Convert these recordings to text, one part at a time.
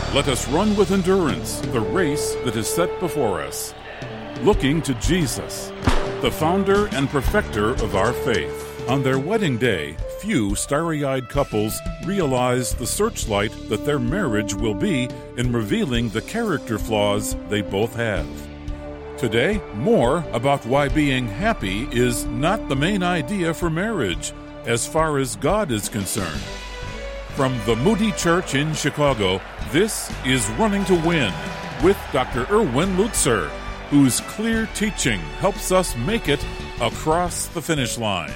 Let us run with endurance the race that is set before us, looking to Jesus, the founder and perfecter of our faith. On their wedding day, few starry-eyed couples realize the searchlight that their marriage will be in revealing the character flaws they both have. Today, more about why being happy is not the main idea for marriage, as far as God is concerned. From the Moody Church in Chicago, this is Running to Win with Dr. Erwin Lutzer, whose clear teaching helps us make it across the finish line.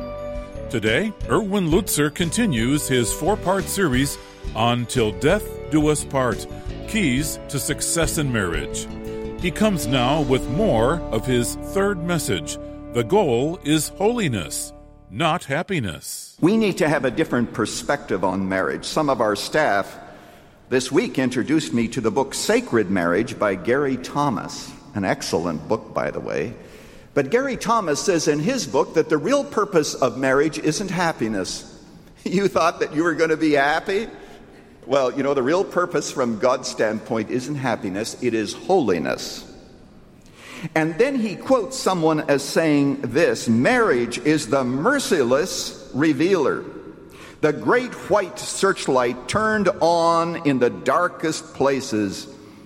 Today, Erwin Lutzer continues his 4-part series on Till Death Do Us Part, Keys to Success in Marriage. He comes now with more of his third message. The goal is holiness, not happiness. We need to have a different perspective on marriage. Some of our staff this week introduced me to the book Sacred Marriage by Gary Thomas, an excellent book, by the way. But Gary Thomas says in his book that the real purpose of marriage isn't happiness. You thought that you were going to be happy? Well, you know, the real purpose from God's standpoint isn't happiness, it is holiness. And then he quotes someone as saying this: marriage is the merciless revealer, the great white searchlight turned on in the darkest places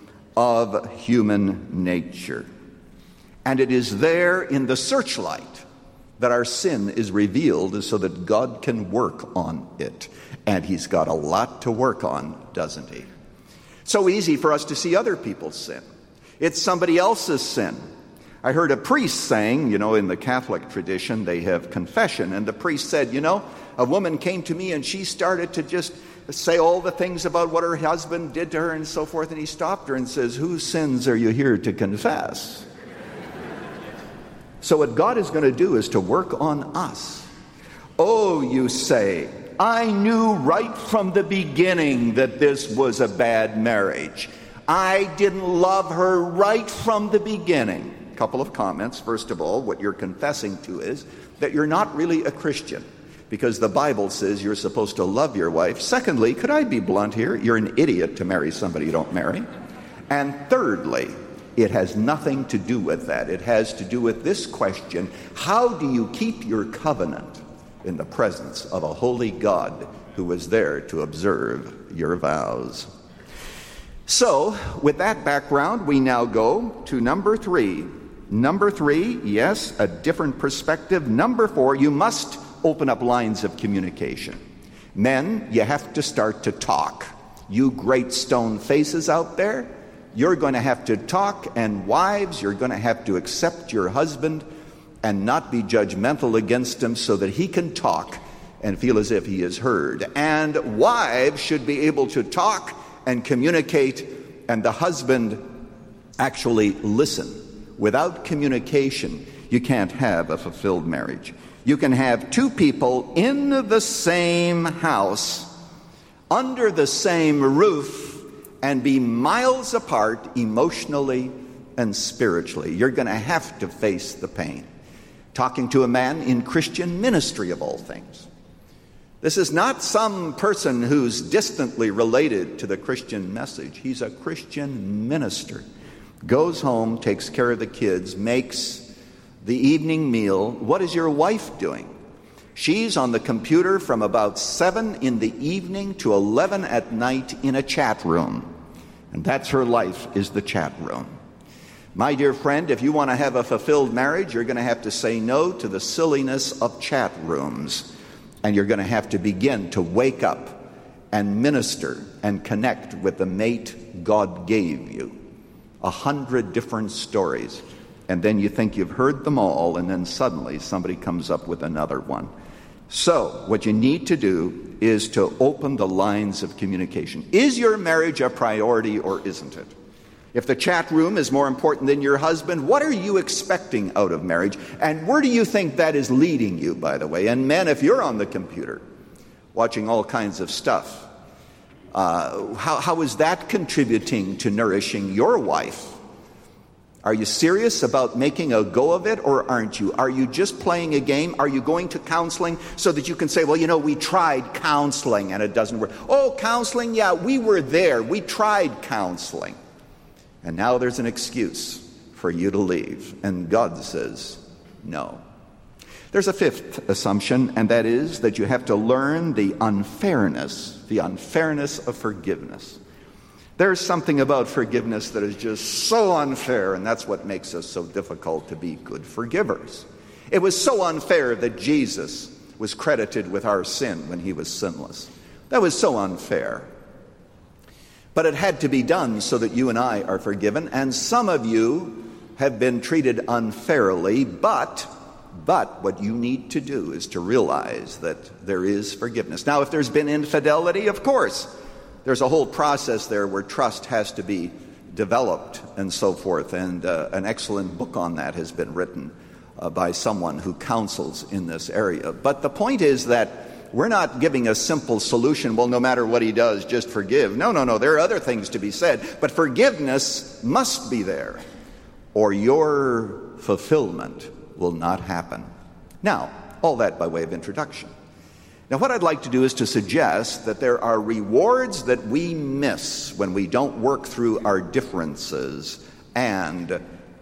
of human nature. And it is there in the searchlight that our sin is revealed so that God can work on it. And he's got a lot to work on, doesn't he? So easy for us to see other people's sin. It's somebody else's sin. I heard a priest saying, you know, in the Catholic tradition, they have confession. And the priest said, you know, a woman came to me and she started to just say all the things about what her husband did to her and so forth. And he stopped her and says, whose sins are you here to confess? So what God is going to do is to work on us. Oh, you say, I knew right from the beginning that this was a bad marriage. I didn't love her right from the beginning. A couple of comments. First of all, what you're confessing to is that you're not really a Christian, because the Bible says you're supposed to love your wife. Secondly, could I be blunt here? You're an idiot to marry somebody you don't marry. And thirdly, it has nothing to do with that. It has to do with this question: how do you keep your covenant in the presence of a holy God who is there to observe your vows? So, with that background, we now go to number 3. Number 3, yes, a different perspective. Number 4, you must open up lines of communication. Men, you have to start to talk. You great stone faces out there, you're going to have to talk. And wives, you're going to have to accept your husband and not be judgmental against him so that he can talk and feel as if he is heard. And wives should be able to talk and communicate, and the husband actually listen. Without communication, you can't have a fulfilled marriage. You can have two people in the same house, under the same roof, and be miles apart emotionally and spiritually. You're going to have to face the pain. Talking to a man in Christian ministry, of all things. This is not some person who's distantly related to the Christian message. He's a Christian minister. Goes home, takes care of the kids, makes the evening meal. What is your wife doing? She's on the computer from about 7 in the evening to 11 at night in a chat room. And that's her life, is the chat room. My dear friend, if you want to have a fulfilled marriage, you're going to have to say no to the silliness of chat rooms. And you're going to have to begin to wake up and minister and connect with the mate God gave you. 100 different stories. And then you think you've heard them all, and then suddenly somebody comes up with another one. So, what you need to do is to open the lines of communication. Is your marriage a priority or isn't it? If the chat room is more important than your husband, what are you expecting out of marriage? And where do you think that is leading you, by the way? And men, if you're on the computer watching all kinds of stuff, how is that contributing to nourishing your wife? Are you serious about making a go of it, or aren't you? Are you just playing a game? Are you going to counseling so that you can say, well, we tried counseling and it doesn't work. Oh, counseling? Yeah, we were there. We tried counseling. And now there's an excuse for you to leave. And God says, no. There's a fifth assumption, and that is that you have to learn the unfairness of forgiveness. There's something about forgiveness that is just so unfair, and that's what makes us so difficult to be good forgivers. It was so unfair that Jesus was credited with our sin when he was sinless. That was so unfair. But it had to be done so that you and I are forgiven, and some of you have been treated unfairly, but what you need to do is to realize that there is forgiveness. Now, if there's been infidelity, of course, there's a whole process there where trust has to be developed and so forth, and an excellent book on that has been written by someone who counsels in this area. But the point is that we're not giving a simple solution, well, no matter what he does, just forgive. No, there are other things to be said, but forgiveness must be there, or your fulfillment will not happen. Now, all that by way of introduction. Now, what I'd like to do is to suggest that there are rewards that we miss when we don't work through our differences and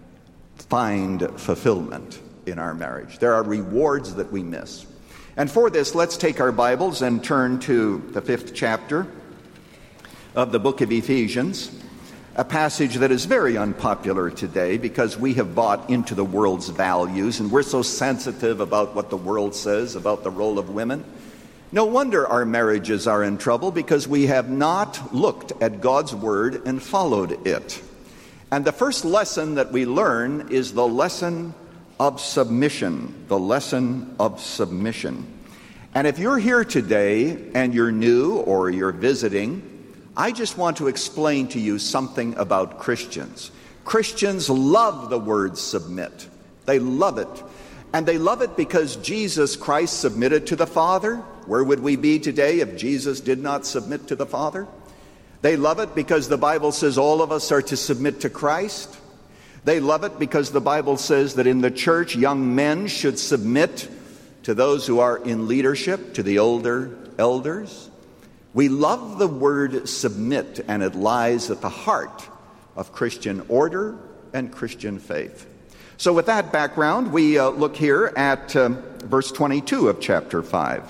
find fulfillment in our marriage. There are rewards that we miss. And for this, let's take our Bibles and turn to the 5th chapter of the book of Ephesians, a passage that is very unpopular today because we have bought into the world's values, and we're so sensitive about what the world says about the role of women. No wonder our marriages are in trouble, because we have not looked at God's Word and followed it. And the first lesson that we learn is the lesson of submission. The lesson of submission. And if you're here today and you're new or you're visiting, I just want to explain to you something about Christians. Christians love the word submit. They love it. And they love it because Jesus Christ submitted to the Father. Where would we be today if Jesus did not submit to the Father? They love it because the Bible says all of us are to submit to Christ. They love it because the Bible says that in the church, young men should submit to those who are in leadership, to the older elders. We love the word submit, and it lies at the heart of Christian order and Christian faith. So with that background, we look here at verse 22 of chapter 5.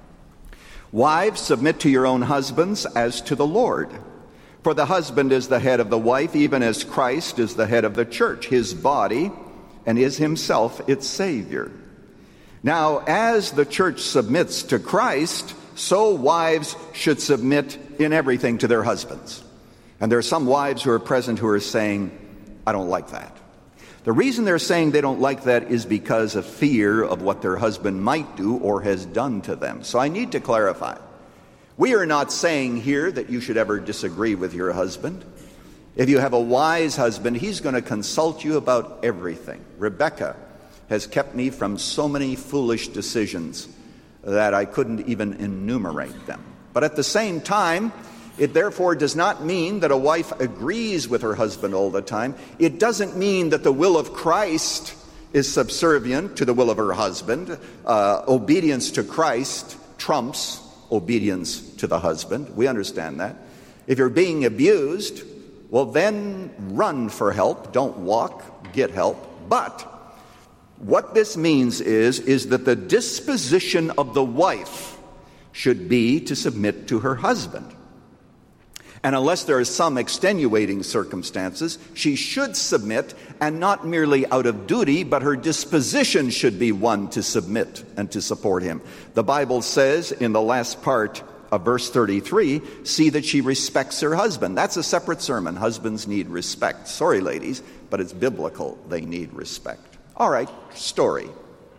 Wives, submit to your own husbands as to the Lord. For the husband is the head of the wife, even as Christ is the head of the church, his body, and is himself its Savior. Now, as the church submits to Christ, so wives should submit in everything to their husbands. And there are some wives who are present who are saying, I don't like that. The reason they're saying they don't like that is because of fear of what their husband might do or has done to them. So I need to clarify. We are not saying here that you should ever disagree with your husband. If you have a wise husband, he's going to consult you about everything. Rebecca has kept me from so many foolish decisions that I couldn't even enumerate them. But at the same time, it therefore does not mean that a wife agrees with her husband all the time. It doesn't mean that the will of Christ is subservient to the will of her husband. Obedience to Christ trumps obedience to the husband. We understand that. If you're being abused, well, then run for help. Don't walk, get help. But what this means is that the disposition of the wife should be to submit to her husband. And unless there are some extenuating circumstances, she should submit, and not merely out of duty, but her disposition should be one to submit and to support him. The Bible says in the last part of verse 33, see that she respects her husband. That's a separate sermon. Husbands need respect. Sorry, ladies, but it's biblical. They need respect. All right, story.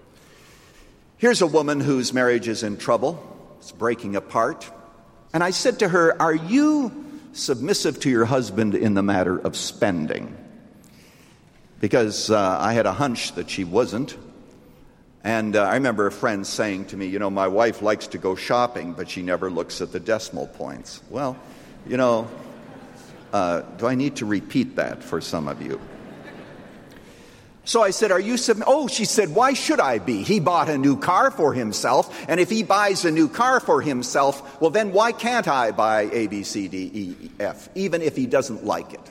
Here's a woman whose marriage is in trouble. It's breaking apart. And I said to her, are you submissive to your husband in the matter of spending? Because I had a hunch that she wasn't. And I remember a friend saying to me, you know, my wife likes to go shopping, but she never looks at the decimal points. Well, you know, do I need to repeat that for some of you? So I said, are you submitted? Oh, she said, why should I be? He bought a new car for himself, and if he buys a new car for himself, well then why can't I buy A, B, C, D, E, F, even if he doesn't like it?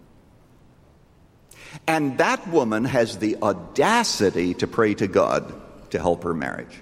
And that woman has the audacity to pray to God to help her marriage.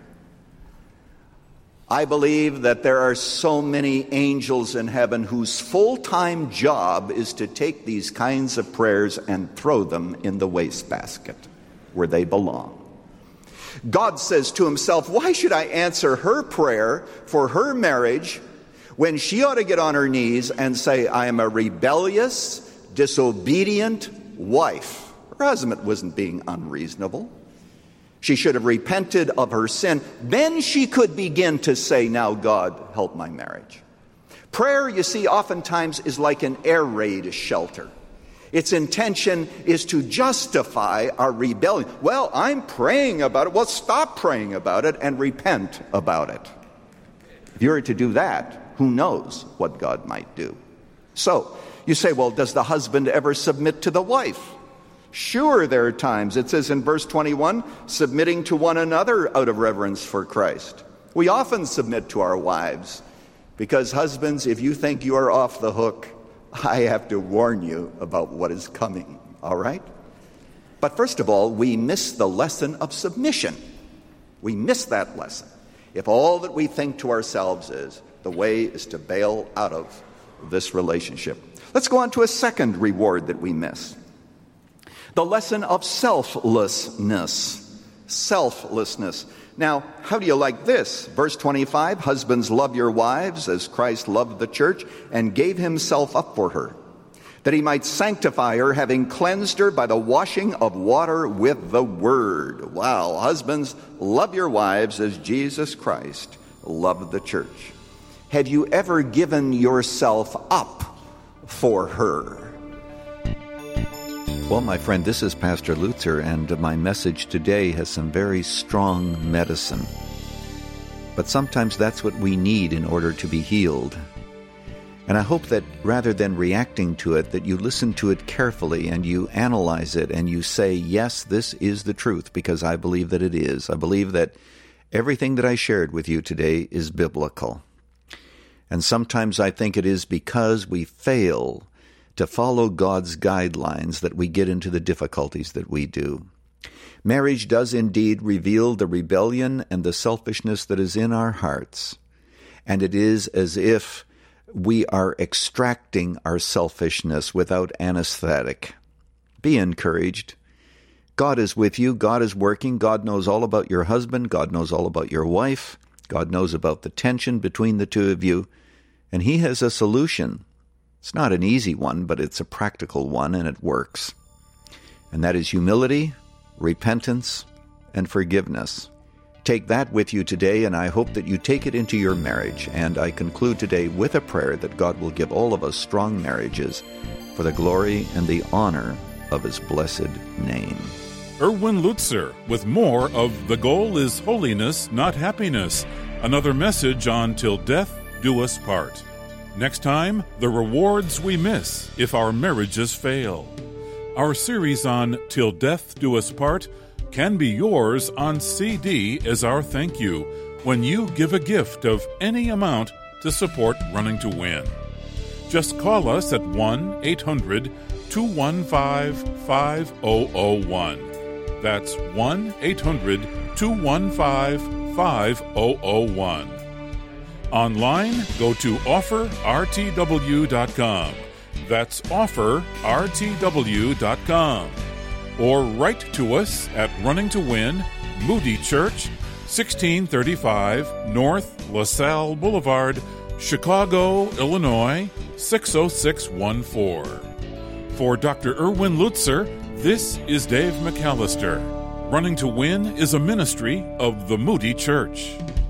I believe that there are so many angels in heaven whose full-time job is to take these kinds of prayers and throw them in the wastebasket where they belong. God says to himself, why should I answer her prayer for her marriage when she ought to get on her knees and say, I am a rebellious, disobedient wife? Her husband wasn't being unreasonable. She should have repented of her sin. Then she could begin to say, now God, help my marriage. Prayer, you see, oftentimes is like an air raid shelter. Its intention is to justify our rebellion. Well, I'm praying about it. Well, stop praying about it and repent about it. If you were to do that, who knows what God might do? So, you say, well, does the husband ever submit to the wife? Sure, there are times. It says in verse 21, submitting to one another out of reverence for Christ. We often submit to our wives because, husbands, if you think you are off the hook, I have to warn you about what is coming, all right? But first of all, we miss the lesson of submission. We miss that lesson. If all that we think to ourselves is, the way is to bail out of this relationship. Let's go on to a second reward that we miss. The lesson of selflessness. Selflessness. Now, how do you like this? Verse 25, husbands, love your wives as Christ loved the church and gave himself up for her, that he might sanctify her, having cleansed her by the washing of water with the word. Wow, husbands, love your wives as Jesus Christ loved the church. Have you ever given yourself up for her? Well, my friend, this is Pastor Lutzer, and my message today has some very strong medicine. But sometimes that's what we need in order to be healed. And I hope that rather than reacting to it, that you listen to it carefully and you analyze it and you say, yes, this is the truth, because I believe that it is. I believe that everything that I shared with you today is biblical. And sometimes I think it is because we fail to follow God's guidelines that we get into the difficulties that we do. Marriage does indeed reveal the rebellion and the selfishness that is in our hearts. And it is as if we are extracting our selfishness without anesthetic. Be encouraged. God is with you. God is working. God knows all about your husband. God knows all about your wife. God knows about the tension between the two of you. And he has a solution. It's not an easy one, but it's a practical one, and it works. And that is humility, repentance, and forgiveness. Take that with you today, and I hope that you take it into your marriage. And I conclude today with a prayer that God will give all of us strong marriages for the glory and the honor of his blessed name. Erwin Lutzer with more of The Goal is Holiness, Not Happiness. Another message on Till Death Do Us Part. Next time, the rewards we miss if our marriages fail. Our series on Till Death Do Us Part can be yours on CD as our thank you when you give a gift of any amount to support Running to Win. Just call us at 1-800-215-5001. That's 1-800-215-5001. Online, go to offerrtw.com. That's offerrtw.com. Or write to us at Running to Win, Moody Church, 1635 North LaSalle Boulevard, Chicago, Illinois, 60614. For Dr. Erwin Lutzer, this is Dave McAllister. Running to Win is a ministry of the Moody Church.